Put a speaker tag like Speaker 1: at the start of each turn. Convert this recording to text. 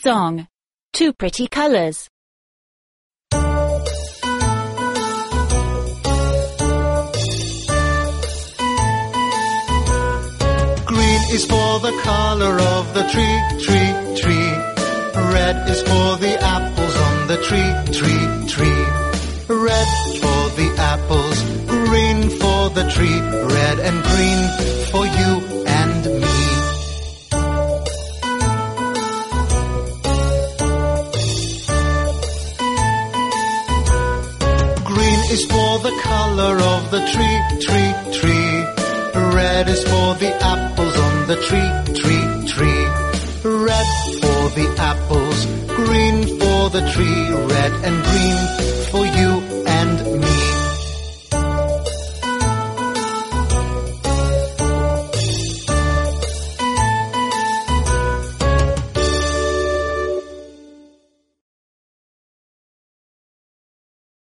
Speaker 1: Song. Two pretty colors.
Speaker 2: Green is for the color of the tree. Red is for the apples on the tree. Red for the apples, green for the tree, red and green for you and me. Green is for the color of the tree. Red is for the apples on the tree. Red for the apples, green for the tree, red and green for you